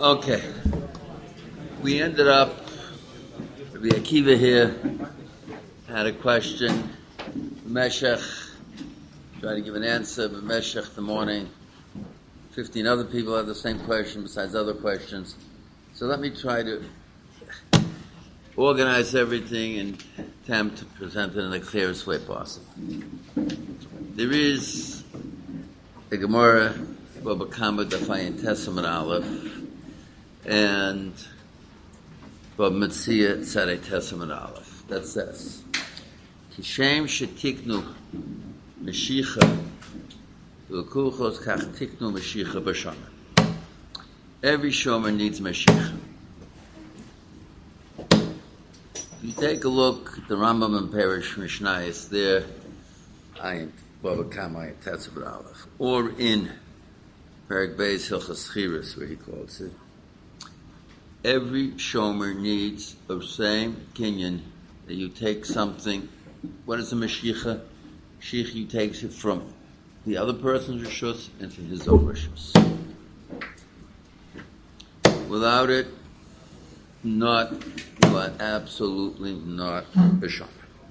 Okay. We ended up, Rabbi Akiva here had a question. Meshech tried to give an answer, but Meshech the morning. 15 other people had the same question besides other questions. So let me try to organize everything and attempt to present it in the clearest way possible. There is a Gemara, Baba Kama Dafayin Testament Aleph, and Baba Metzia Tzadei Testament Aleph, that says, Kishem shetiknu Meshicha v'kulchos kach tiknu Meshicha b'shomer. Every shomer needs Meshicha. If you take a look at the Rambam and Perish Mishnah, it's there, Ayin Baba Kama Ayin Testament Aleph, or in Perek Beis Hilchos Chiras, where he calls it. Every shomer needs the same kinyan that you take something. What is a Mashiach? Mashiach, you takes it from the other person's rishus into his own rishus. Without it, absolutely not a shomer.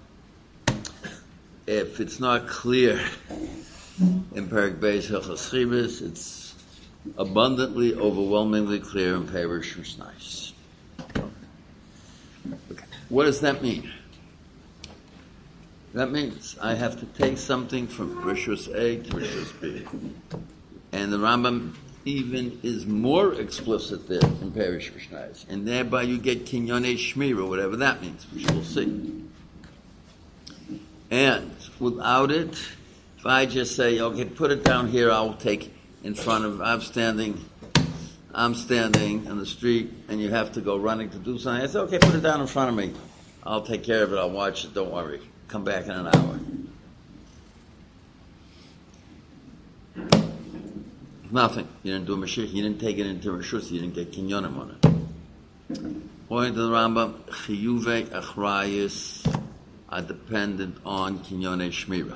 If it's not clear in Perek Beis Hilchos Chiras, it's abundantly, overwhelmingly clear in Perish Mishnah. Okay. What does that mean? That means I have to take something from Rishus A to Rishus B. And the Rambam even is more explicit there in Perish Mishnah. And thereby you get Kinyonei Shmira, whatever that means, which we'll see. And without it, if I just say, okay, put it down here, I'll take in front of, I'm standing in the street, and you have to go running to do something. I say, okay, put it down in front of me. I'll take care of it. I'll watch it. Don't worry. Come back in an hour. Nothing. You didn't do a Mashiach. You didn't take it into Rishus. You didn't get Kinyonim on it. According to the Rambam, Chiyuvei Achrayis are dependent on Kinyonei Shmira.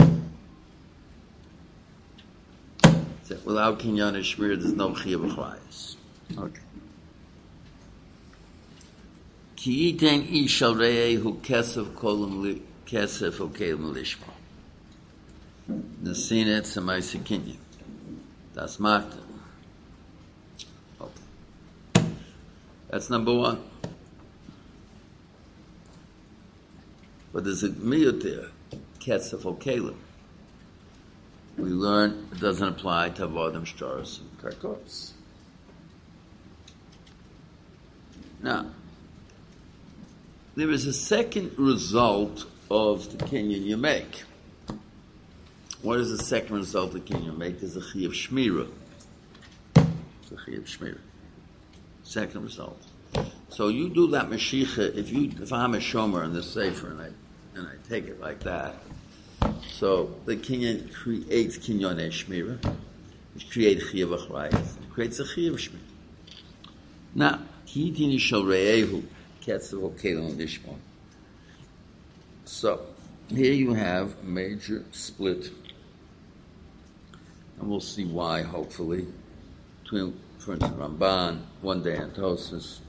Without Kinyonei Shmira, there's no Chiyuv Achrayis. Okay. Ki yiten ish al re'ehu kesef kolim kesef ukelim lishma. Nasinet samay sekinyan. Das macht it. Okay. That's number one. But there's a miyut there. Kesef ukelim. We learn it doesn't apply to avodim shtaros and karkos. Now, there is a second result of the kinyan you make. What is the second result of the kinyan you make? There's a chiyuv shmira. It's a chiyuv shmira. Second result. So you do that mashicha. If I'm a shomer in the sefer and I take it like that. So the kinyan creates kinyonei shmira, which creates chiyuv achrayis. It creates a chiyuv shmira. Now, kitini shel re'ehu ketzav okelim lishma. So here you have a major split, and we'll see why. Hopefully, between, for instance, Ramban, one day and Tosfos,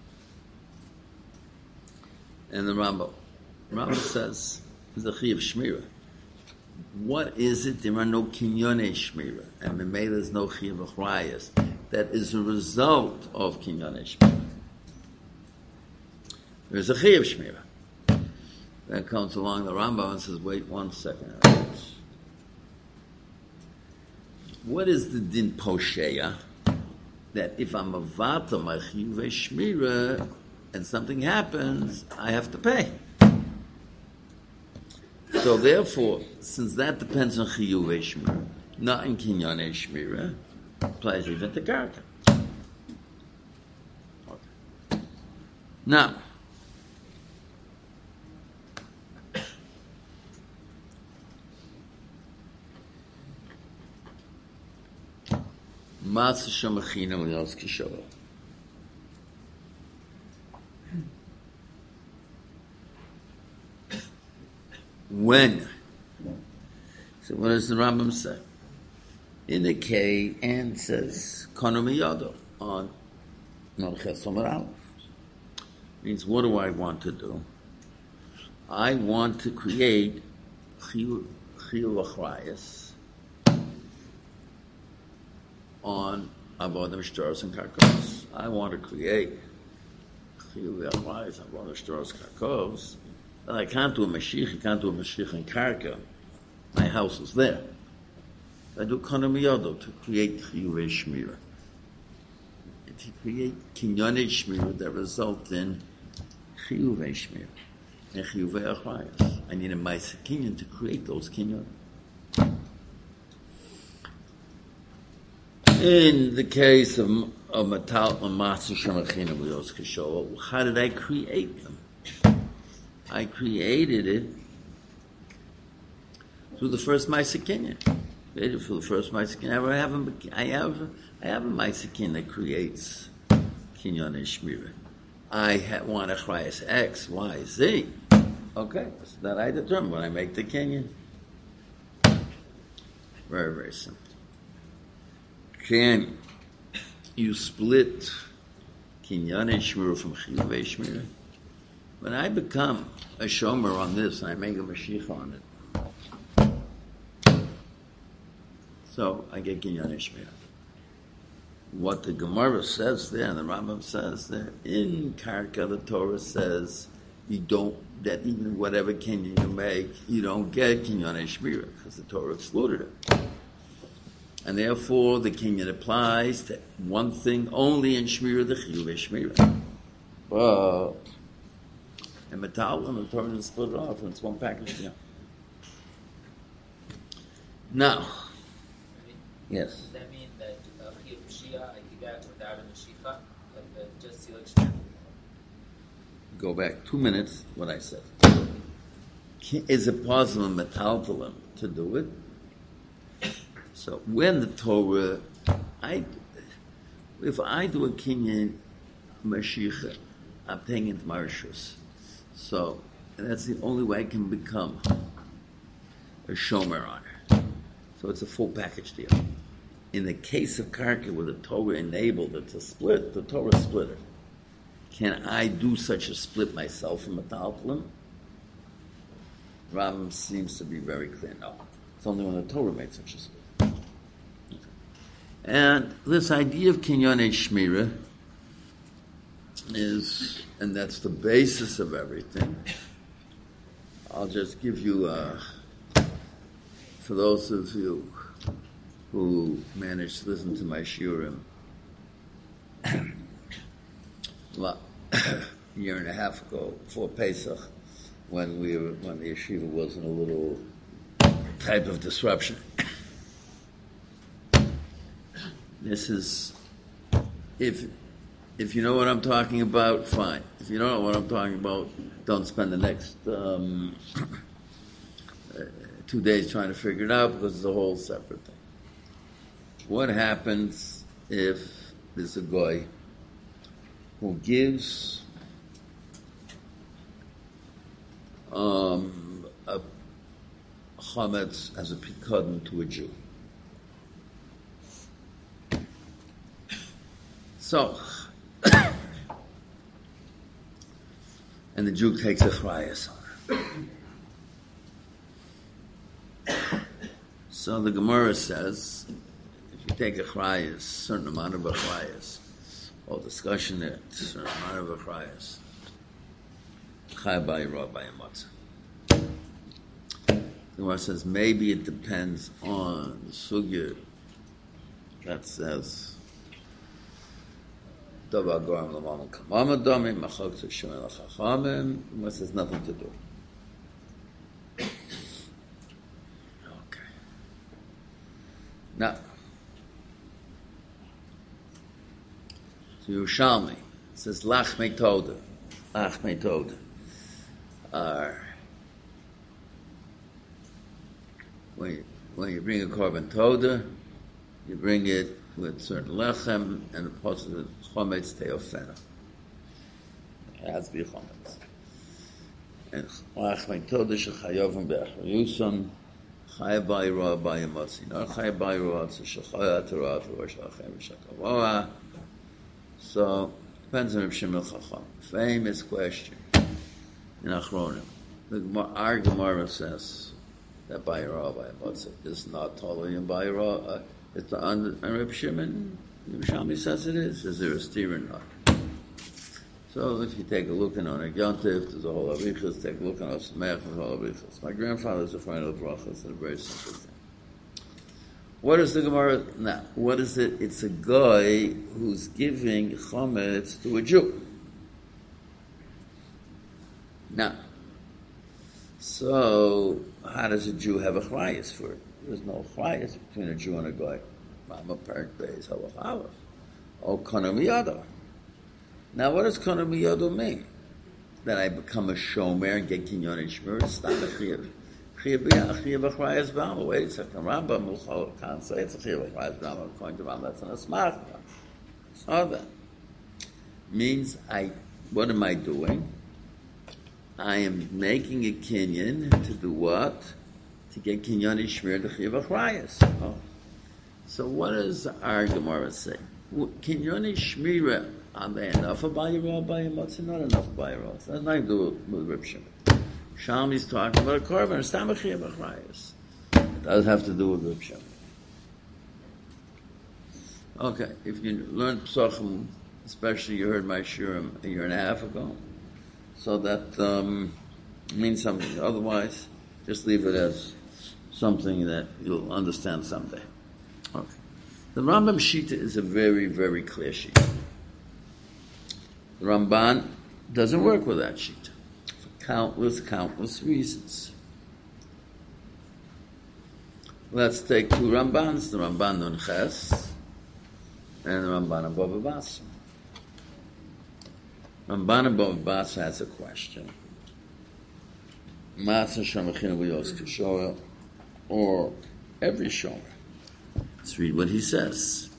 and the Rambam. Rambam says there's a chiyuv shmira. What is it? There are no kinyonei shmira, and there's no chiyuv achrayis. That is a result of kinyonei shmira. There's a chiyuv shmira. Then comes along the Rambam and says, wait 1 second. What is the din posheya? That if I'm a vata my chiyuvei shmira and something happens, I have to pay. So therefore, since that depends on chiyuvei shmira, not in kinyonei shmira, applies even to karka. Okay. Now, matzah shemachina lios kishavah. When? So what does the Rambam say? In the K and says Kono Miyado on Not Ches Omer Aleph. Means, what do I want to do? I want to create Chiyuv Achrayas on Avodah Shtaros and Karkos. I want to create Chiyuv Achrayas on Avodah Shtaros and Karkos. But I can't do a Mashiach. I can't do a Mashiach in Karka. My house is there. I do Kana Miyodo to create Chiyuv Shmira. To create Kinyan Shmira that result in Chiyuv Shmira and Chiyuv Achrayas. I need a Ma'aseh Kinyan to create those Kinyan. In the case of Matal Matzah Shemachinam Lios Kishol, how did I create them? I created it through the first Ma'aseh Kinyan. Created for the first Ma'aseh Kinyan. I have a Ma'aseh Kinyan that creates Kinyan and Shmira. I want Achrayas X, Y, Z. Okay, so that I determine when I make the Kinyan. Very, very simple. Can you split Kinyan and Shmira from Chiyuv Shmira? When I become a shomer on this and I make a Mashiach on it, so I get Kinyan and Shmira. What the Gemara says there, and the Rambam says there, in Karka the Torah says that even whatever Kinyan you make, you don't get Kinyan and Shmira because the Torah excluded it. And therefore the Kinyan applies to one thing only in Shmira, the Chiyuv Shmira. But in Metal, and the Torah is split it off, and it's one package. Yeah. Now, yes. Does that mean that Chiyuv Shia, I do that without a Mashiach, like just Silik Shmira? Go back 2 minutes, what I said. Is it possible in Metaltalim to do it? So when the Torah, if I do a Kinyan Mashiach, I'm paying into my Rishus. So that's the only way I can become a Shomer on it. So it's a full package deal. In the case of Karka, where the Torah enabled it to split, the Torah split it. Can I do such a split myself in Metaltalim? Rambam seems to be very clear. No. It's only when the Torah made such a split. Okay. And this idea of Kinyan Shmira is, and that's the basis of everything. I'll just give you, for those of you who managed to listen to my shiurim, a year and a half ago, before Pesach, when the yeshiva was in a little type of disruption. This is, if you know what I'm talking about, fine. If you don't know what I'm talking about, don't spend the next 2 days trying to figure it out, because it's a whole separate thing. What happens if there's a guy who gives a chametz as a pikadon to a Jew? So, and the Jew takes a chrayas on her. So the Gemara says, if you take a chrayas, a certain amount of a chrayas, or discussion there, a certain amount of a chrayas, chay b'yirah b'yamatzah. The Gemara says, maybe it depends on the sugya that says, Davar goram l'malam kamama damim, machok tzishim l'chachamim. This has nothing to do. Okay. Now, so Yerushalmi says lach metoda, lach metoda. When you bring a korban toda, you bring it with certain lechem and a positive chometz teofena. It has to be chometz. And lach toda shechayovim be'achrayuson chay b'yirah b'yamotzi. Not chay b'yirah, it's a shechayat torah for Rosh Hashanah v'shakavoah. So Depends on Reb Shimon Chacham. Famous question in Achronim. Our Gemara says that Bayra is not totally in Bayra. It's on Reb Shimon. Yerushalmi says it is. Is there a steer or not? So if you take a look in on a Yontif, there's a whole Avichas. Take a look on a Samech, there's a whole Avichas. My grandfather's a friend of Brachas. It's a very simple thing. What is the Gemara now? What is it? It's a guy who's giving chometz to a Jew. Now, so how does a Jew have a chayas for it? There's no chayas between a Jew and a guy. Mama Perk Beis Halach or Kana Miyado. Now, what does Kana Miyado mean? That I become a shomer and get kinyon and shmur? It's not a chiyuv. Wait a second, Rambam can't say it's a chiyuv b'chrayas according to Rambam, that's an asmach. So that means what am I doing? I am making a kinyon to do what? To get kinyon and shmir to chiyuv b'chrayas. Oh. So what does our Gemara say? Kinyon and shmira, are they enough of Bayra or Bayamotzi? Not enough of Bayra. That's nothing to do with Reb Shimon. Shalmi's talking about a korban, Stamachiyah B'chrayas. It does have to do with Reb Shimon. Okay, if you learned Psachim, especially you heard my shiurim a year and a half ago, so that means something. Otherwise, just leave it as something that you'll understand someday. Okay. The Rambam Shita is a very, very clear Shita. The Ramban doesn't work with that Shita. Countless reasons. Let's take two Rambans, the Ramban Nun Ches and the Ramban Bava Basra. Ramban Bava Basra has a question. Matzah Shamachinu V'Yos Kishora, or every Shomer. Let's read what he says.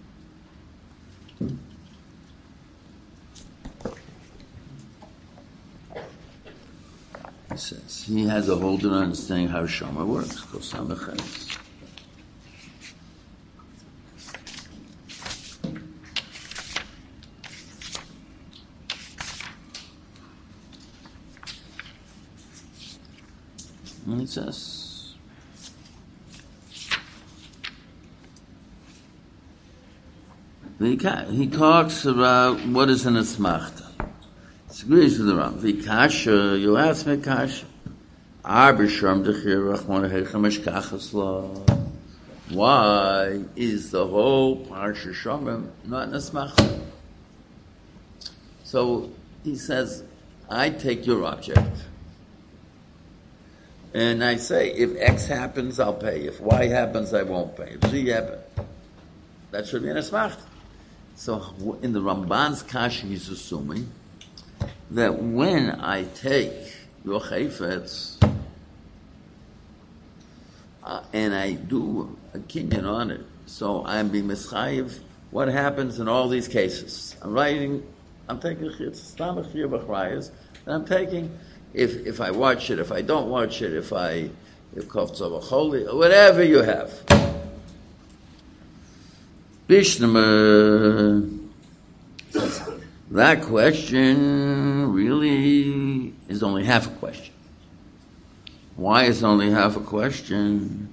He says he has a whole different understanding how Shomer works. And he says he talks about what is an asmachta. Agrees with the Ram. Vikasha, you ask me kasha. Why is the whole Parsha Shomrim not an asmachta? So he says, I take your object, and I say, if X happens, I'll pay. If Y happens, I won't pay. If Z happens, that should be an asmachta. So in the Ramban's kasha, he's assuming that when I take your chayfetz and I do a kinyan on it, so I'm being mischayiv. What happens in all these cases? I'm taking it's not a chiyuv b'chrayas, and I'm taking if I watch it, if I don't watch it, if koftzah v'choli, whatever you have. Bishnemer. That question really is only half a question. Why is it only half a question?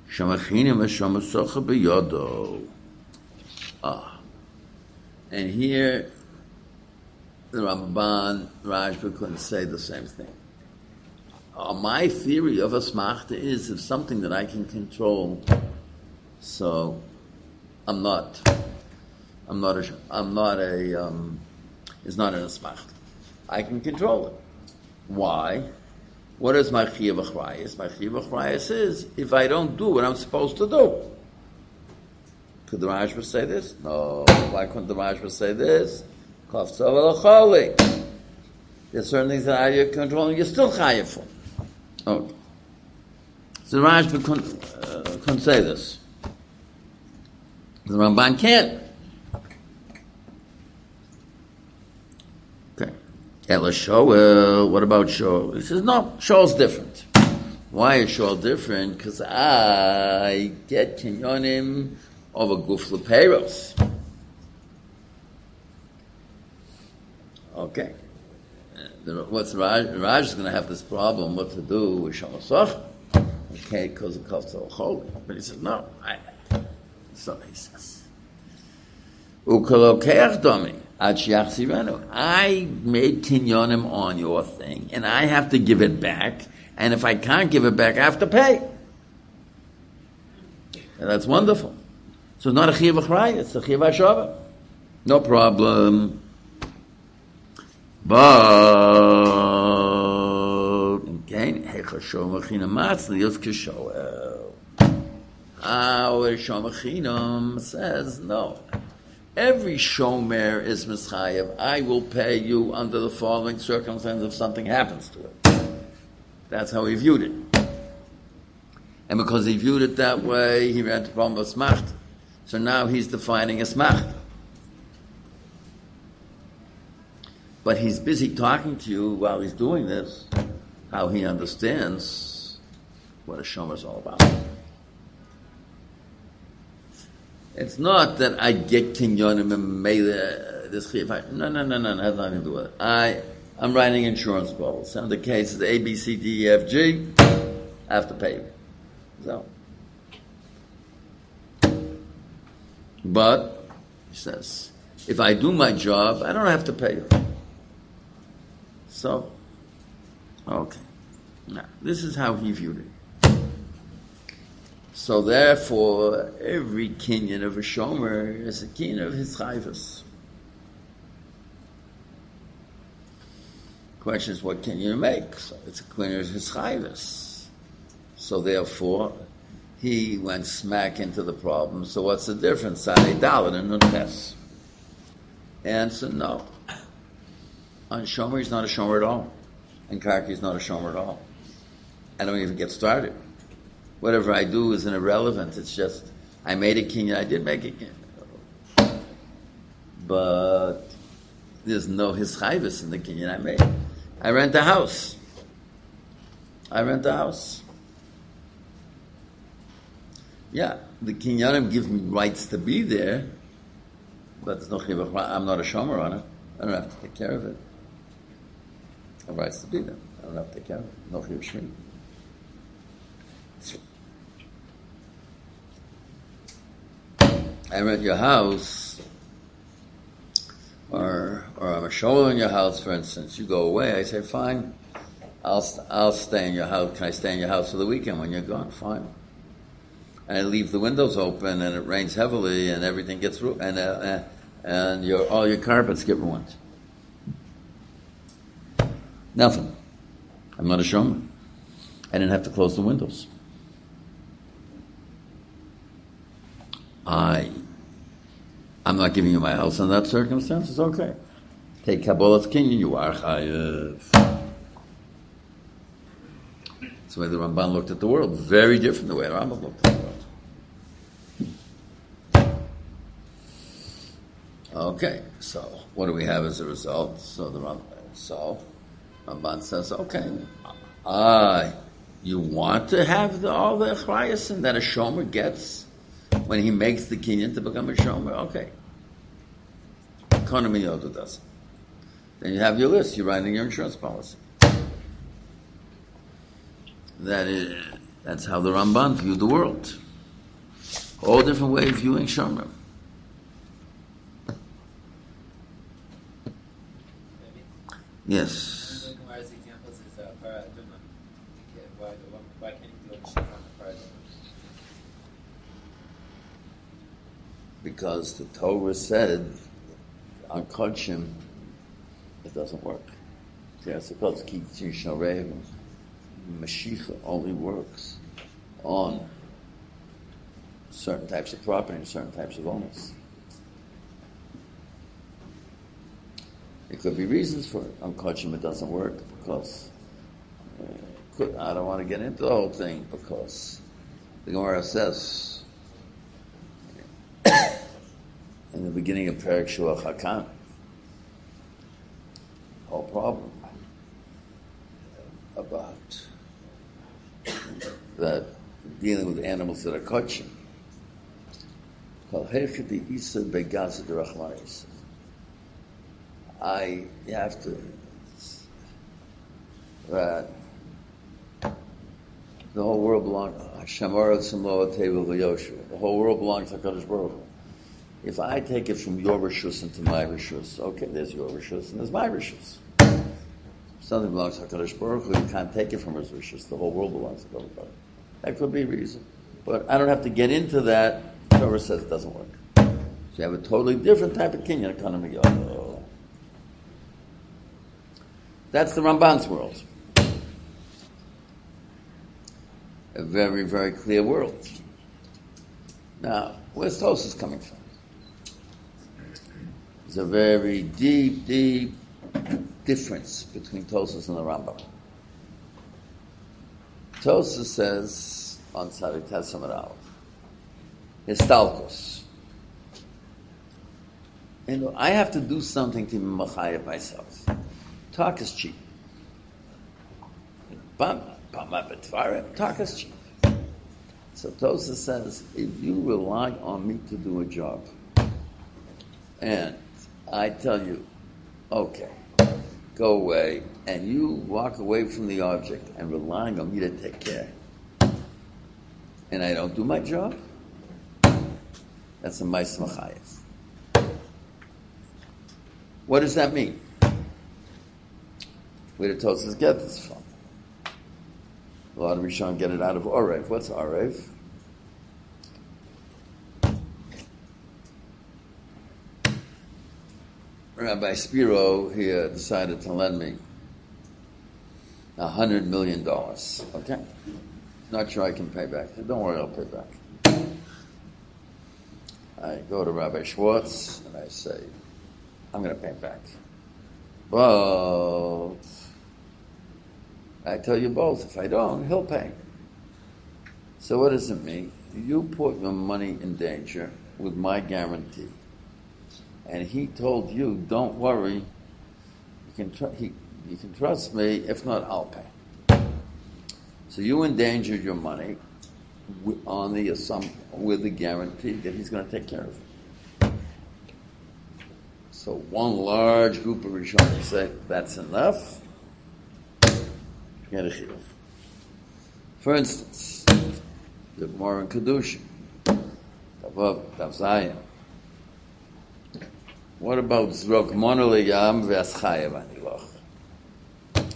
And here, the Ramban, Rashba couldn't say the same thing. My theory of asmachta is if something that I can control, so it's not an asmachta. I can control it. Why? What is my chiyuv achrayis? My chiyuv achrayis is if I don't do what I'm supposed to do. Could the Rashba say this? No. Why couldn't the Rashba say this? Koftzah v'lacholi. There's certain things that you're controlling, you're still chayiv for. Okay. So the Rashba couldn't say this. The Ramban can't. Okay. Ela Shoel, what about Shoel? He says, no, Shoel's different. Why is Shoel different? Because I get kinyonim of a guf lepeiros. Okay. What's Raj is going to have this problem, what to do with Shamasach. Okay, because it costs so holy. But he says, no. So he says, Ukalokeach domi, ad shiachsirenu. I made kinyonim on your thing, and I have to give it back. And if I can't give it back, I have to pay. And that's wonderful. So it's not a chiyav achraya, it's a chiyav hashava. No problem. But again, hechashom achinam matzli yos kishoel. Our shomachinam says no. Every shomer is mischayev. I will pay you under the following circumstance if something happens to it. That's how he viewed it. And because he viewed it that way, he ran to problem of smacht. So now he's defining a smacht. But he's busy talking to you while he's doing this, how he understands what a shomer is all about. It's not that I get kinyonim and this chiyuv. No, it has nothing to do with it. I'm writing insurance policy. And the case is A, B, C, D, E, F, G. I have to pay you. So. But, he says, if I do my job, I don't have to pay you. So, okay. Now, this is how he viewed it. So therefore, every kinyan of a shomer is a kinyan of his chayvus. Question is, what can you make? So it's a kinyan of his chayvus. So therefore, he went smack into the problem. So what's the difference? Sade dalet and nutes. Answer, no. On shomer, he's not a shomer at all. And karki is not a shomer at all. I don't even get started. Whatever I do is irrelevant. It's just, I made a kinyan, I did make a kinyan. But there's no hischayvus in the kinyan I made. I rent a house. Yeah, the kinyanim give me rights to be there, but there's no chiyuv. I'm not a shomer on it. I don't have to take care of it. I have rights to be there. I don't have to take care of it. No chiyuv shmini. I rent your house, or I'm a shower in your house, for instance. You go away, I say, fine, I'll stay in your house. Can I stay in your house for the weekend when you're gone? Fine. And I leave the windows open, and it rains heavily, and everything gets ruined, and all your carpets get ruined. Nothing. I'm not a shomer. I didn't have to close the windows. I'm not giving you my house in that circumstance. It's okay. Take Kabbalah's kinyan, you are chayev. That's the way the Ramban looked at the world. Very different the way the Rambam looked at the world. Okay, so what do we have as a result? So Ramban says, okay, you want to have all the achrayas that a shomer gets when he makes the kinyan to become a shomer, okay. Economy Yoda does. Then you have your list. You're writing your insurance policy. That's how the Ramban viewed the world. All different ways of viewing shomer. Yes. Why can't you do a ship on the Friday? Because the Torah said on Kodshim, it doesn't work. Mashiach only works on certain types of property and certain types of owners. There could be reasons for it. On Kodshim it doesn't work because I don't want to get into the whole thing because the Gemara says in the beginning of Perek Shuach HaKan, whole problem about that dealing with animals that are kodshim. Called Heichadi Isa Begazad Rachmanis. I have to, that the whole world belongs, Hashem Oretz Lo Tevel V'Yoshua. The whole world belongs to HaKadosh Baruch Hu. If I take it from your Rishus into my Rishus, okay, there's your Rishus and there's my Rishus. If something belongs to HaKadosh Baruch Hu, you can't take it from his Rishus. The whole world belongs to HaKadosh Baruch Hu. That could be a reason. But I don't have to get into that. Torah says it doesn't work. So you have a totally different type of kinyan economy. That's the Ramban's world. A very, very clear world. Now, where's Tosfos coming from? There's a very deep, deep difference between Tosfos and the Rambam. Tosfos says on Tzadik Testament Aleph, Histalkos. And I have to do something to machayev myself. Talk is cheap. Talk is cheap. So Tosfos says, if you rely on me to do a job, and I tell you, okay, go away, and you walk away from the object and relying on me to take care, and I don't do my job, that's a Ma'aseh Machayev. What does that mean? Where did Tosfos get this from? A lot of Rishon get it out of Orev. What's Orev? Rabbi Spiro here decided to lend me $100 million. Okay? Not sure I can pay back. Don't worry, I'll pay back. I go to Rabbi Schwartz and I say, I'm going to pay back. But I tell you both, if I don't, he'll pay. So what does it mean? You put your money in danger with my guarantee. And he told you, don't worry, you can trust me, if not, I'll pay. So you endangered your money on the with the guarantee that he's going to take care of it. So one large group of Rishonim say, that's enough. Get a chiyuv. For instance, the Gemara in Kedushin, Tavav Zayin. What about Zrok Monole Yam V'Aschayev Aniloch?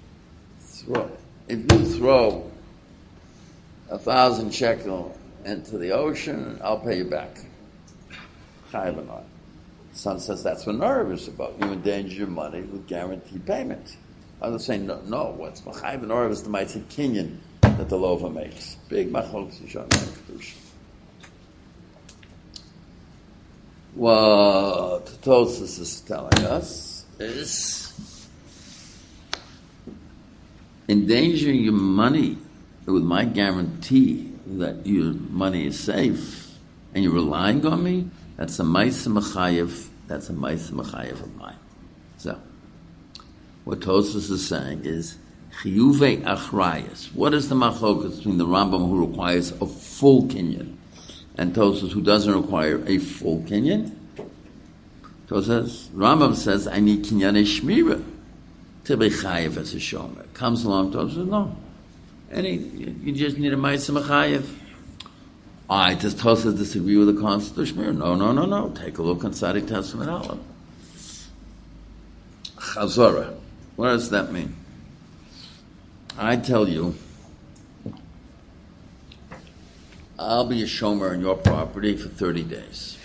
If you throw 1,000 shekel into the ocean, I'll pay you back. Chayev Anor. Son says that's what Narav is about. You endanger your money with guaranteed payment. Others say no. What's Chayev Anor is the Ma'aseh Kinyan that the Lova makes. Big machlokes Yishon Kedushin. What Tosfos is telling us is endangering your money with my guarantee that your money is safe and you're relying on me, that's a Ma'aseh Machayev, that's a Ma'aseh Machayev of mine. So, what Tosfos is saying is Chiyuvei Achrayas. What is the machlokas between the Rambam who requires a full kinyan and Tosfos who doesn't require a full kinyan? Rambam says, I need kinyan shmira to be chayev as a shomer. Comes along, Tosfos says, no. You just need a Ma'aseh Machayev. Does Tosfos disagree with the concept of shmira? No. Take a look on Tzadik Testament Aleph. Chazorah. What does that mean? I tell you, I'll be a shomer on your property for 30 days.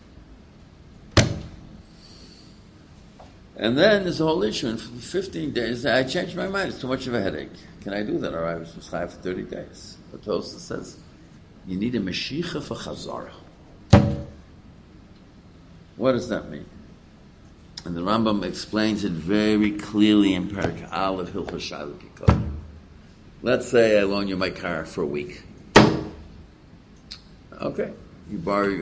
And then there's a whole issue, and for 15 days, I changed my mind. It's too much of a headache. Can I do that? Or I was chayav for 30 days. But Tosfos says, you need a Mashiach for Chazorah. What does that mean? And the Rambam explains it very clearly in Perek Aleph Hilchos Shaila Kikol. Let's say I loan you my car for a week. Okay, you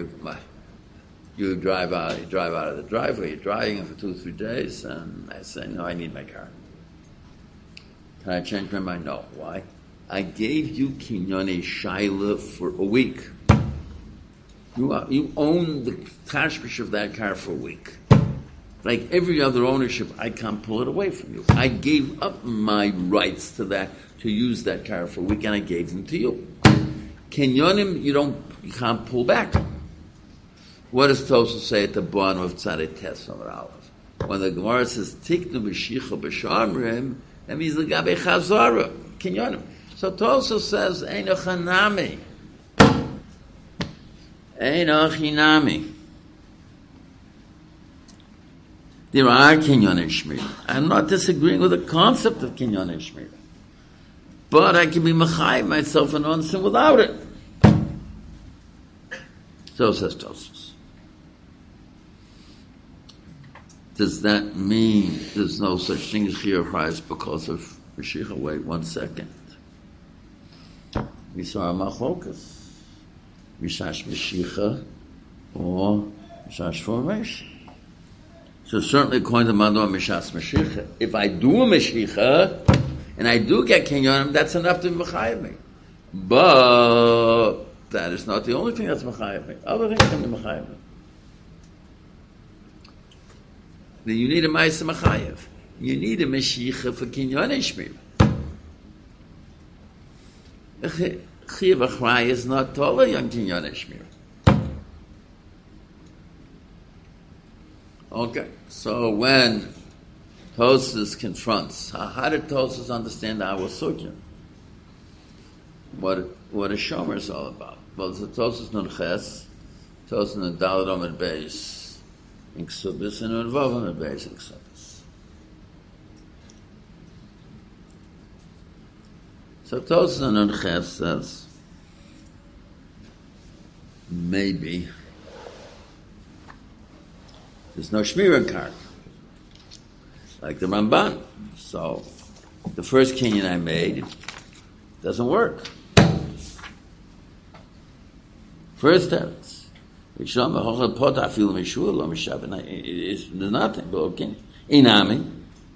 drive out of the driveway. You're driving it for 2-3 days, and I say, no, I need my car. Can I change my mind? No. Why? I gave you Kinyone Shaila for a week. You own the tashmish of that car for a week. Like every other ownership, I can't pull it away from you. I gave up my rights to that, to use that car for a week, and I gave them to you. Kenyonim, you can't pull back. What does Tosfos say at the bottom of Tzaddik Tes Amud Aleph? When the Gemara says Tiknu b'shicha b'shamrim, that means l'gabe chazara Kenyonim. So Tosfos says Eino chanami, Eino chinami. There are Kinyon and Shmira. I'm not disagreeing with the concept of Kinyon and Shmira. But I can be Machai myself and on sin without it. So says Tosfos. Does that mean there's no such thing as Chiyuv Chayes because of Mashiach? Wait 1 second. We saw a Machlokas. Mishash Mashiach or Mishash formation. So certainly according to Mador Mishas Mashiach, if I do a Mashiach, and I do get Kinyonim, that's enough to Mechayev me. But that is not the only thing that's Mechayev me. Other things can be Mechayev me. Then you need a Ma'aseh Mechayev. You need a Mashiach for Kinyon Shmir. Chiyuv Achrayus is not taller on Kinyon Shmir. Okay, so when Tosfos confronts, how did Tosfos understand our sugya? What a shomer is all about? Well, it's a Tosfos Nun Ches, Tosfos Nun Daled Amud Beis in Ksubis, and Nun Vav Amud Beis in Ksubis. So Tosfos Nun Ches says, maybe there's no Shmira card, like the Ramban. So the first Kinyan I made doesn't work. First tenets. There's nothing below Kinyan. Inami.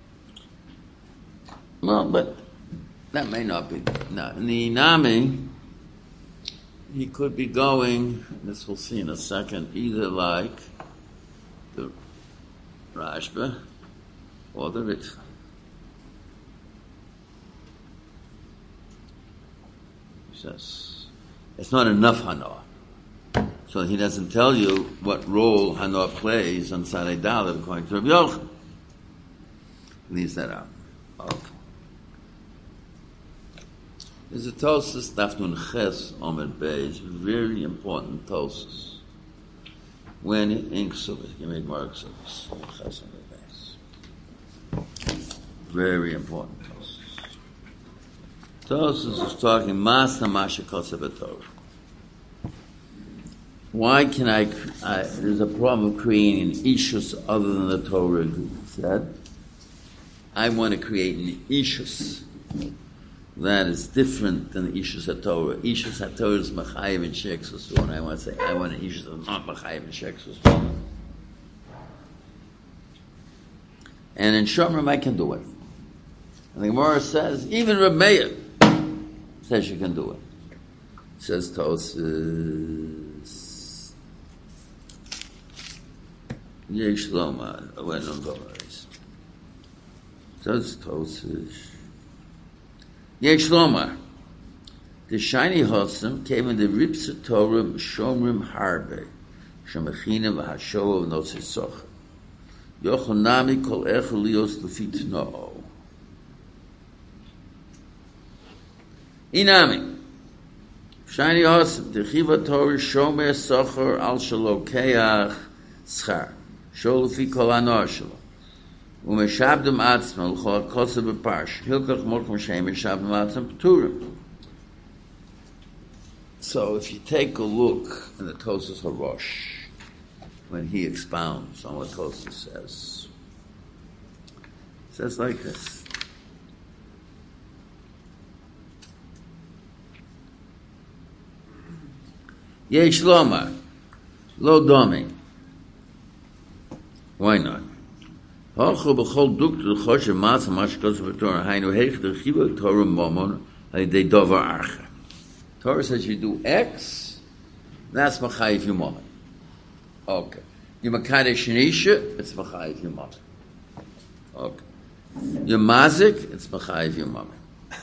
Well, but that may not be. No, in the Inami, he could be going, this we'll see in a second, either like the Rashba or the Ritva. He says it's not enough Hanoah. So he doesn't tell you what role Hanoah plays on Tzaddik Dalet according to Rabbi Yochanan. Leaves that out. Okay. There's a Tosfos Daf Nun Ches Amud Beis, very important Tosfos. When in Ksubis, you made more Ksubis. Very important Tosfos. Tosfos is talking Masa Masha Kosev Torah. Why can I there's a problem of creating an Ishus other than the Torah said. I want to create an Ishus that is different than the Ishus HaTorah. Ishus HaTorah is Machayev and Sheksus. And I want to say, I want an Ishus that's not Machayev and Sheksus. And in Shomrim, I can do it. And the Gemara says, even Reb Meir says you can do it. Says Tosfos, Yesh Lomar, when on Gomaris. Says Tosfos, Yesh Lomar, the shiny Hossam came in the Ripsa Torah Shomrim Harbe, Shemachina v'Hashoah v'Nosei Socha. Yochonami kol echel lios lefit no'o. Inami, shiny Hossam, the Chiva Torah Shomer Socher al Shalokeach Schar, Shol lefi kol anoah shelo. Umeshabdem atzma l'chol kosev b'parsh hilkach morkom shem meshabdem atzma p'turim. So if you take a look in the Tosfos Harosh, when he expounds on what Tosfos says, it says like this. Yesh lomar, lo domi. Why not? Hochu b'chol duk to the choshev matzah mashkos v'torah hainu heich the chiva Torah momon ha'idei dovar archa. Torah says you do X, that's machayiv you moment. Okay. You're Makadesh Nisha, it's Machayev your mother. Okay. You're Mazik, it's Machayev your mother.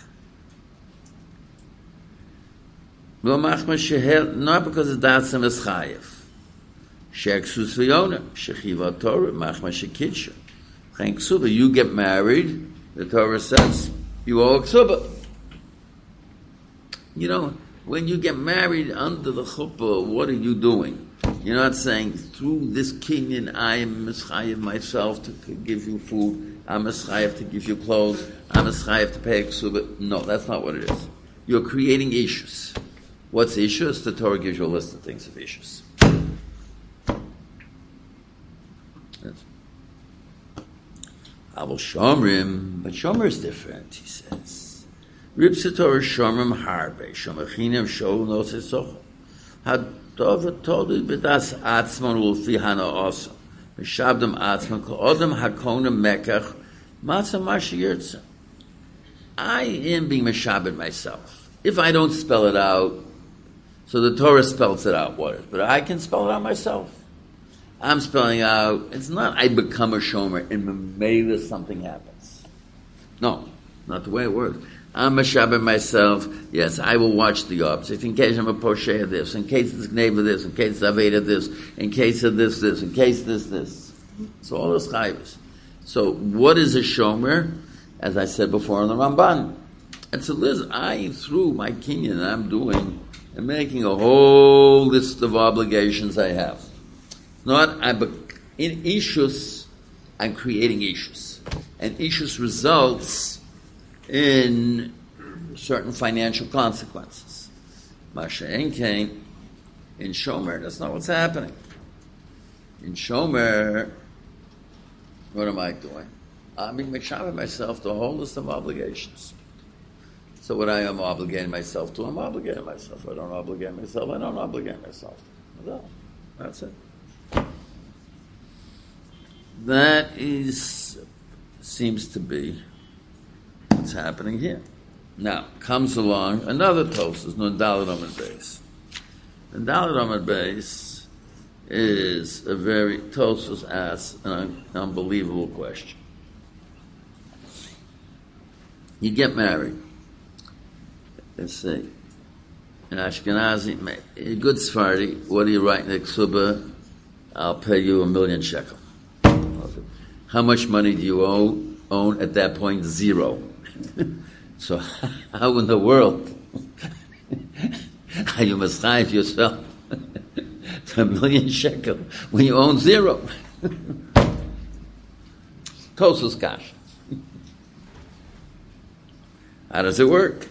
Not because that's a Meschayev. Sheksus V'yona, Shechiva Torah, Machma Shekitsha. Chen Ksuba, you get married, the Torah says, you owe a Ksuba. You know, when you get married under the chuppah, what are you doing? You're not saying, through this kinyan, I am Meschayev myself to give you food, I'm Meschayev to give you clothes, I'm Meschayev to pay a Ksuba. No, that's not what it is. You're creating issues. What's issues? The Torah gives you a list of things of issues. Abel Shomrim, but Shomer is different, he says. Rib Torah Shomrim Harbe, Shomachinem Shol Nosesoch. Hadov Todi Bedas Atzman Ulfi Hana Osam. Meshabdam Atzman Koodam Hakonim Mekach Matzah Mashiyirtza. I am being Meshabed myself. If I don't spell it out, so the Torah spells it out what it is, but I can spell it out myself. I'm spelling out, it's not I become a shomer and maybe something happens. No, not the way it works. I'm a Shabbat myself, yes, I will watch the object, in case I'm a Poshe of this, in case it's Gneva of this, in case it's Aved of this, in case of this, in case this. So all those chayvas. So what is a shomer? As I said before in the Ramban, it's a list. I, through my kinyan I'm doing, and making a whole list of obligations I have. In issues, I'm creating issues. And issues results in certain financial consequences. Masha'en came in Shomer, that's not what's happening. In Shomer, what am I doing? I'm being Meshaveh myself to a whole list of obligations. So what I am obligating myself to, I'm obligating myself. If I don't obligate myself, I don't obligate myself. No, that's it. That seems to be what's happening here. Now, comes along another Tosas, Nun Dalet Amud Beis. And Dalet Amud Beis is a very, Tosas asks an unbelievable question. You get married. Let's see. In Ashkenazi, a good Sephardi, what do you write in the Ksuba? I'll pay you 1,000,000 shekel. Okay. How much money do you own at that point? 0. So how in the world are you meschayev yourself to 1,000,000 shekel when you own 0? Tosus kash. How does it work?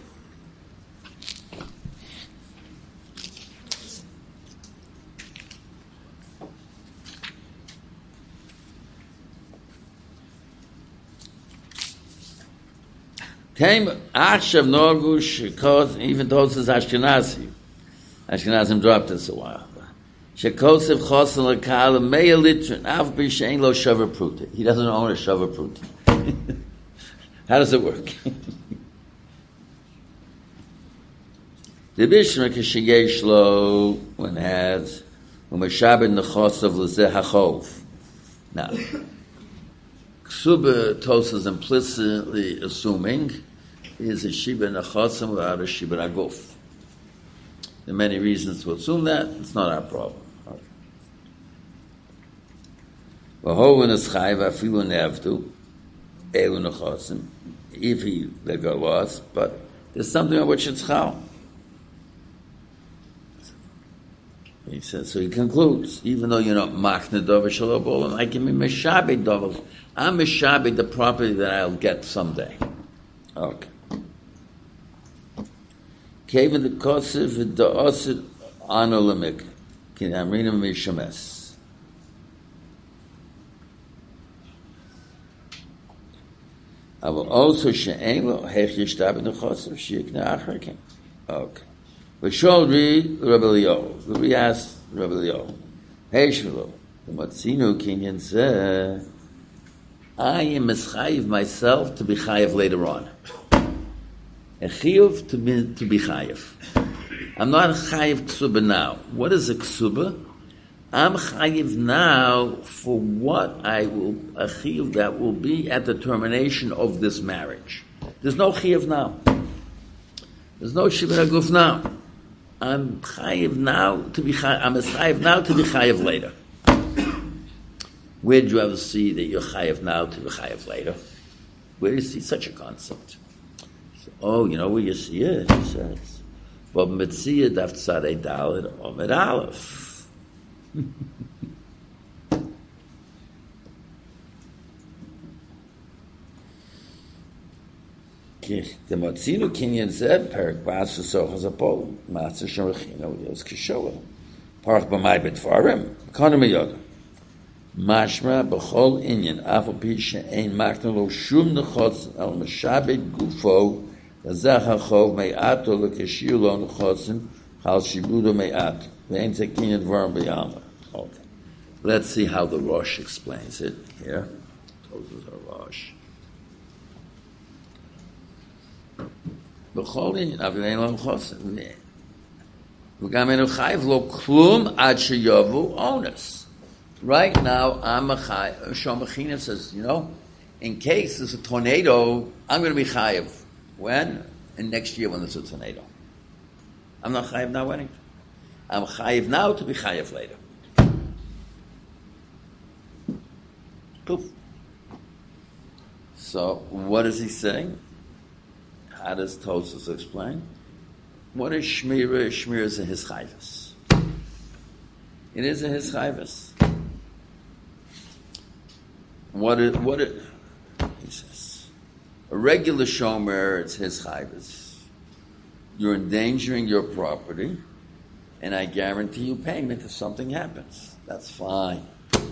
Came Akshav Norgush, even Tosas Ashkenazi. Ashkenazim dropped this a while. Shekosev Chosel Akal Meya Litrin Av B'Shein Lo Shavar Pruta. He doesn't own a Shavar Pruta. How does it work? The Bishma Kishiyesh Lo when has Umashabed Nechosav L'Zeh Hachov. Now, Ksuba Tosas implicitly assuming is a Shiba Nechosim without a Shiba Aguf. There are many reasons to assume that. It's not our problem. If he let go lost, but there's something on which it's chal. He says, so he concludes, even though you're not machne dover shalom, I can be meshabed dover. I'm meshabed the property that I'll get someday. Okay. Kevin the kosiv the osid anolimik can amrina mishames. I will also she'en lo hech yishtab in the kosiv she'ikna achrakim. Okay. We shall read Rabbi Eliyahu. We asked Rabbi Eliyahu, hey Shvilo, the Matzino Kenyan said, I am mischayiv myself to be chayiv later on. A chiyuv to be chayiv. I'm not a chayiv ksuba now. What is a ksuba? I'm chayiv now for what I will, a chiyuv that will be at the termination of this marriage. There's no chiyuv now. There's no shibra guf now. I'm chayiv now to be chayiv, I'm chayiv now to be chayiv later. Where do you ever see that you're chayiv now to be chayiv later? Where do you see such a concept? So, you know where you see it? He says, but mitziyah daf tzadei daled omed aleph. The Matzinu Kinyan Zeb Perik Basu Sochas Apol Matzah Shemachino Yos Kishoel Parach B'may B'Tvarim Konim Yoda Mashma B'Chol Inyan Afal Pisha Ein Makna Lo Shum Nechotz El Meshabed Gufo Lazach HaChov Me'ato L'Kashir Lo Nechotzim Chal Shibudo Me'ato Ve'en Tekinyan Dvarim B'Yama. Okay. Let's see how the Rosh explains it here. Those are Rosh. B'chol inyan avilein lo chosim. V'gamenu chayv lo klum ad sheyavu onus. Right now, I'm a chayv. Shomachina says, in case there's a tornado, I'm going to be chayv. When? And next year when there's a tornado. I'm not chayv now anything. I'm chayv now to be chayv later. Poof. So, what is he saying? How does Tosfos explain? What is Shmira? Shmira is a hischayvus. It is a hischayvus. What it, he says, a regular shomer, it's hischayvus. You're endangering your property, and I guarantee you payment if something happens. That's fine.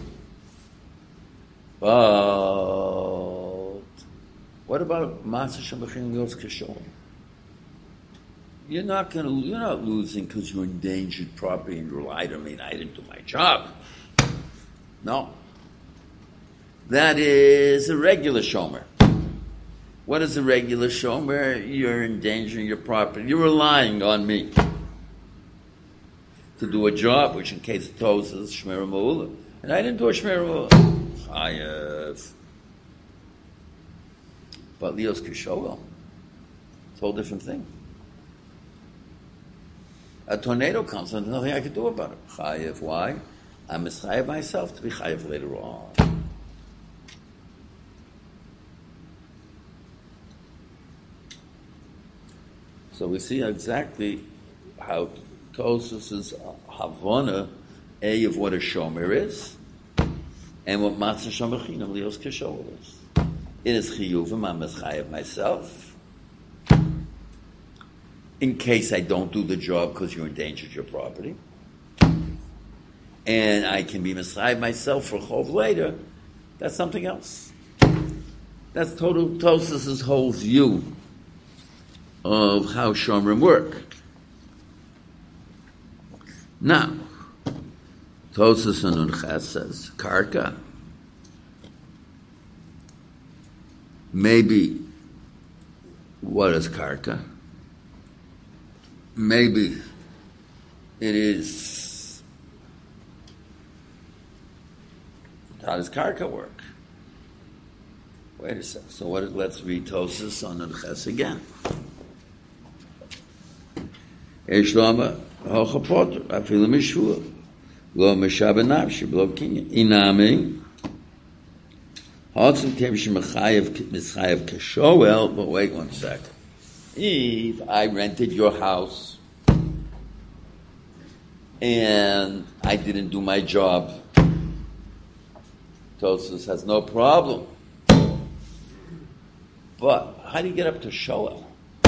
But what about Matzah Shemachim Yos Kishon? You're not losing because you endangered property and relied on me and I didn't do my job. No. That is a regular shomer. What is a regular shomer? You're endangering your property. You're relying on me to do a job, which in case of Tosfos is Shmira Ma'ula. And I didn't do a Shmira Ma'ula. But Leos Kishoel, it's a whole different thing. A tornado comes and there's nothing I can do about it. Chayev, why? I'm mischayev myself to be chayev later on. So we see exactly how Tosfos' Havana, of what a shomer is, and what Matzah Shemachim Leos Kishoel is. It is chiyuvim, I'm mischayev myself. In case I don't do the job because you endangered your property. And I can be mischayev myself for chov later. That's something else. That's total Tosfos' whole view of how shomrim work. Now, Tosfos and Unches says, karka. Maybe, what is karka? Maybe it is, how does karka work? Wait a second. So let's read Tosfos on Unches again. Eshlama hochapoter afilu mishvua lo meshabe nafshi b'lo kinyan inami. Also, mischayev kashoel. But wait 1 second. If I rented your house and I didn't do my job, Tosfos has no problem. But how do you get up to shoel?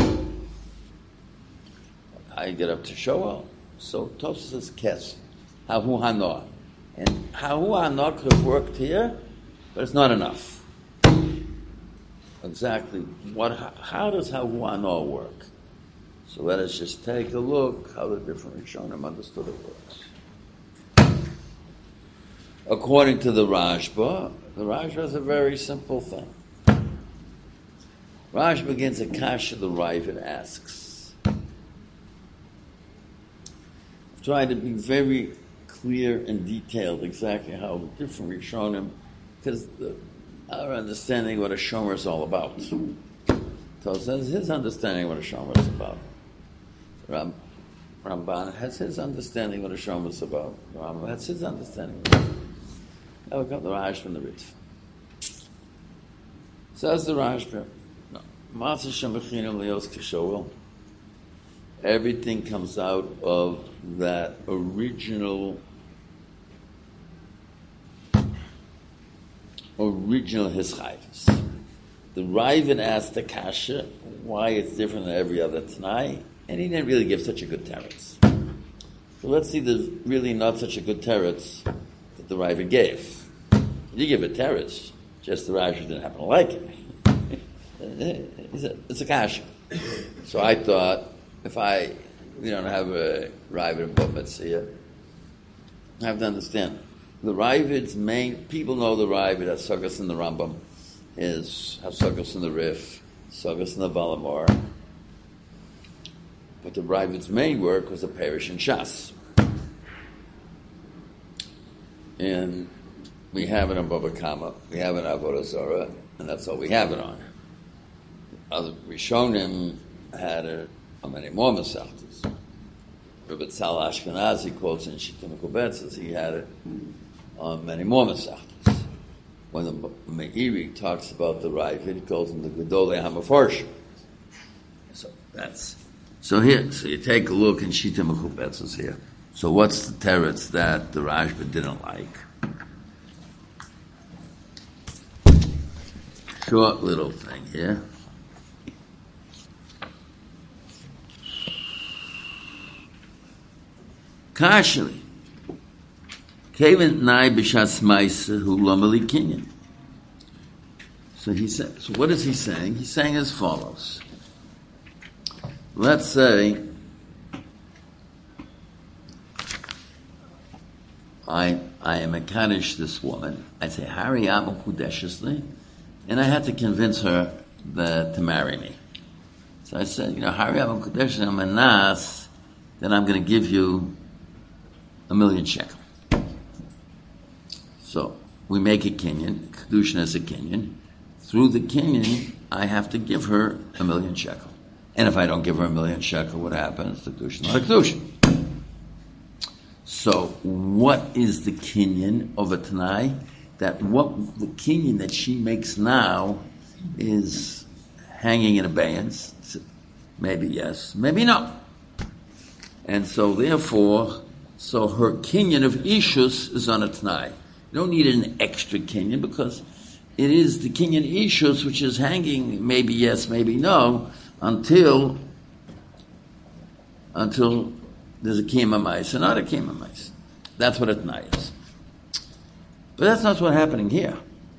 How do you get up to shoel? So Tosfos says kes hahu hanoah, and hahu hanoah could have worked here. But it's not enough. Exactly. How does Hahu Hanoah work? So let us just take a look how the different Rishonim understood it works. According to the Rashba is a very simple thing. Rashba begins a kasha the Ravid asks. I've tried to be very clear and detailed exactly how the different Rishonim, because our understanding what a shomer is all about. So says his understanding what a shomer is about. Ramban has his understanding what a shomer is about. Rambam has his understanding. Now we got the Rashba and the Ritva. Says the Rashba, Matzah Shem B'chinam Leos Kishoel. Everything comes out of that original hischayvus. The Ravid asked the Kasha why it's different than every other Tanai, and he didn't really give such a good teretz. So let's see, there's really not such a good teretz that the Ravid gave. You give a teretz, just the Rashi didn't happen to like it. It's a Kasha. So I thought, if we don't have a Ravid and Bat Metzia, I have to understand. The Ravid's main, people know the Ravid as Sagas in the Rambam, is Sagas in the Rif, Sagas in the Valamor. But the Ravid's main work was the Parish in Shas. And we have it on Baba Kama, we have it on Avodah Zarah, and that's all we have it on. Other Rishonim had it on many more Masechtas. Rabbi Tzal Ashkenazi quotes in Shittim Kubetzes, he had it on many more Masechtas. When the Meiri talks about the Ravid, it goes in the Gedolei HaMefarshim. So you take a look in Shittim Kubetzes here. So what's the teretz that the Rashba didn't like? Short little thing here. Kashli. Kevin Nai B'Shas Maisa Hu Lomeli Kinyan. So he said. So what is he saying? He's saying as follows. Let's say I am a Kaddish this woman. I say Hari Amu Kudeshesli, and I had to convince her to marry me. So I said, Hari Amu Kudeshesli, I'm a Nas, then I'm going to give you 1,000,000 shekel. So we make a kinyan, Kedushin as a kinyan. Through the kinyan, I have to give her 1,000,000 shekel. And if I don't give her 1,000,000 shekel, what happens? The Kedushin, not a Kedushin. So what is the kinyan of a Tanai? That what the kinyan that she makes now is hanging in abeyance. Maybe yes, maybe no. And so therefore, her kinyan of Ishus is on a Tanai. You don't need an extra kinyan because it is the kinyan Ishus which is hanging maybe yes, maybe no, until there's a kiyum ma'is and not a kiyum ma'is. That's what a Tanai is. But that's not what's happening here.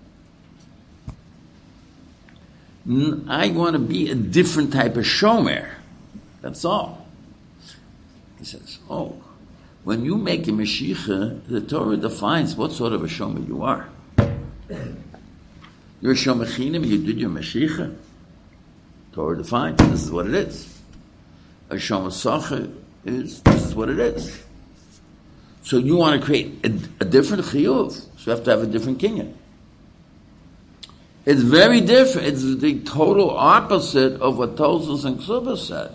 I want to be a different type of shomer. That's all. He says, when you make a Mashiach, the Torah defines what sort of a shomer you are. You're a shomer chinim, you did your Mashiach. Torah defines, this is what it is. A shomer sacha this is what it is. So you want to create a different chiyuv, so you have to have a different kinyan. It's very different. It's the total opposite of what Tosfos and Ksubas said.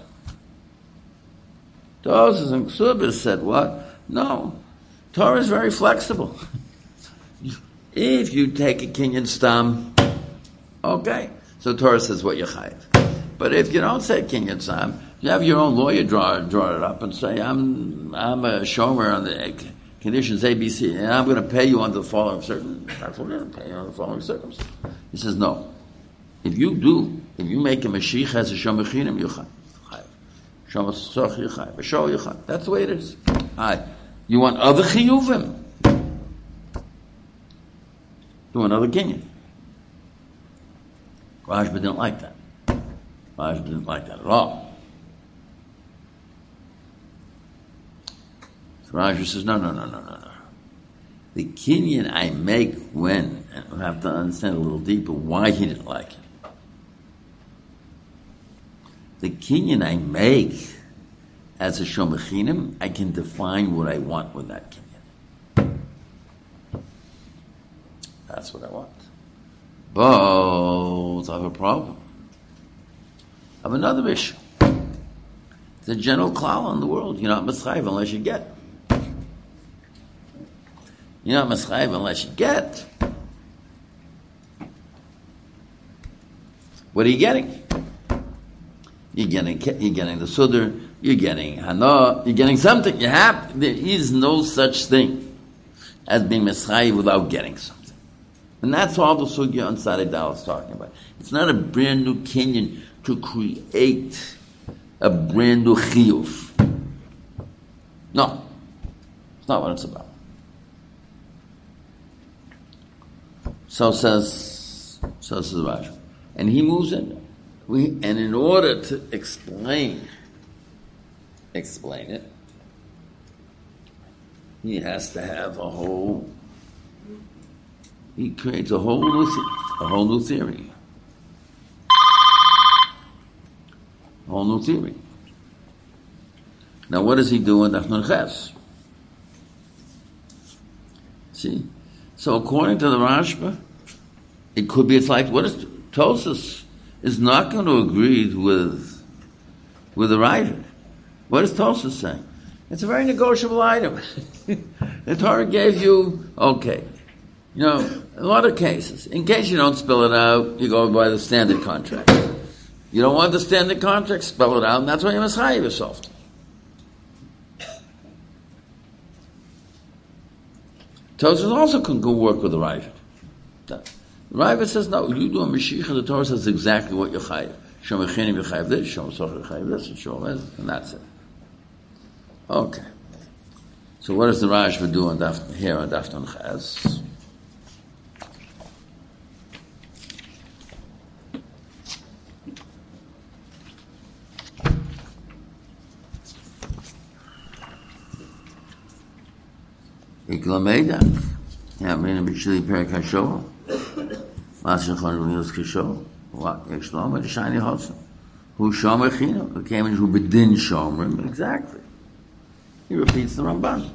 Tosfos and Ksubas said what? No. Torah is very flexible. If you take a kinyan stam, okay. So Torah says what you chayiv. But if you don't say kinyan stam, you have your own lawyer draw it up and say, I'm a shomer on the conditions ABC, and I'm going to pay you under the following circumstances. That's what we're going to pay you under the following circumstances. He says, no. If you make a Mashiach as a shomer chinim, you chayiv. Shomer soch you chayiv. A show you chayiv. That's the way it is. You want other chiyuvim? You want other kinyan? Rashba didn't like that. Rashba didn't like that at all. So Rashba says, no. The kinyan I make when, and we'll have to understand a little deeper why he didn't like it. The kinyan I make as a shomer chinim, I can define what I want with that kinyan. That's what I want. But I have a problem. I have another issue. It's a general klal in the world. You're not mischayiv unless you get. You're not mischayiv unless you get. What are you getting? You're getting the sudar. You're getting hana. You're getting something. There is no such thing as being mischayiv without getting something. And that's all the sugya on Sadei Dal is talking about. It's not a brand new kinyan to create a brand new chiyuv. No. It's not what it's about. So says Rashi. And he moves in. And in order to explain it, he has to have he creates a whole new theory. A whole new theory. Now what does he do in Daf Nun Ches? See? So according to the Rashba, it could be, it's like, what is Tosas is not going to agree with the writer. What is Tosas saying? It's a very negotiable item. The Torah gave you, okay, in a lot of cases, in case you don't spell it out, you go by the standard contract. You don't want the standard contract, spell it out, and that's why you must hire yourself. Tosas also can go work with the writer. The Raiva says, no, you do a Mashiach, and the Torah says exactly what you chayiv. Shom Echinim you chayiv this, Shom Socher you chayiv this, and Shom this, and that's it. Okay. So what does the Rashba do here on Daf Nun Ches? Iklameda. Yeah, Rina B'Shili Perik HaShoah. Masachon Runios Kisho. What? Yekshlomo the Shiny Hudson. Who Shom Echino? Who came in who bedin Shomrim. Exactly. He repeats the Ramban.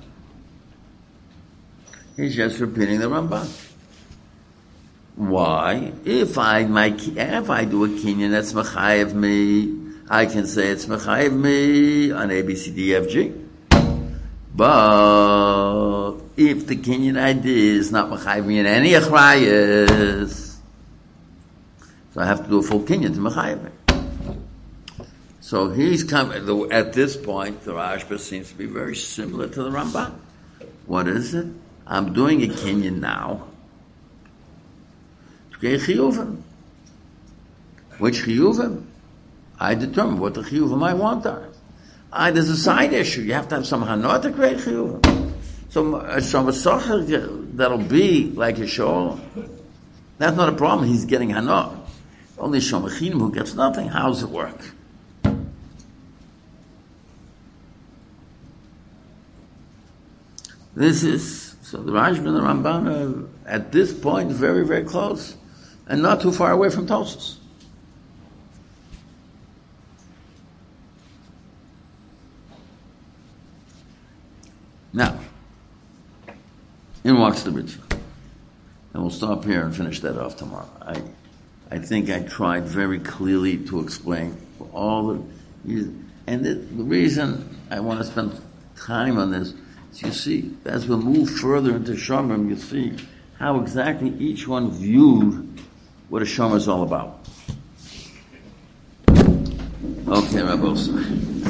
He's just repeating the Ramban. Why? If I do a kinyan that's mechayev me, I can say it's mechayev me on A, B, C, D, F, G. But if the kinyan I did is not mechayev me in any achrayas, so I have to do a full kinyan to mechayev me. So he's coming, at this point, the Rashba seems to be very similar to the Ramban. What is it? I'm doing a kinyan now to get chiyuvim. Which chiyuvim? I determine what the chiyuvim I want are. There's a side issue. You have to have some hanah to create chiyuvim. So a socher that'll be like a shol, that's not a problem. He's getting hanah. Only shom echinim who gets nothing. How does it work? So the Rashba and the Ramban are, at this point, very, very close, and not too far away from Tosas. Now, in walks the Ritva. And we'll stop here and finish that off tomorrow. I think I tried very clearly to explain all the reason I want to spend time on this. So you see, as we move further into Shomrim, you see how exactly each one viewed what a Shomer is all about. Okay, Rabbi Osai.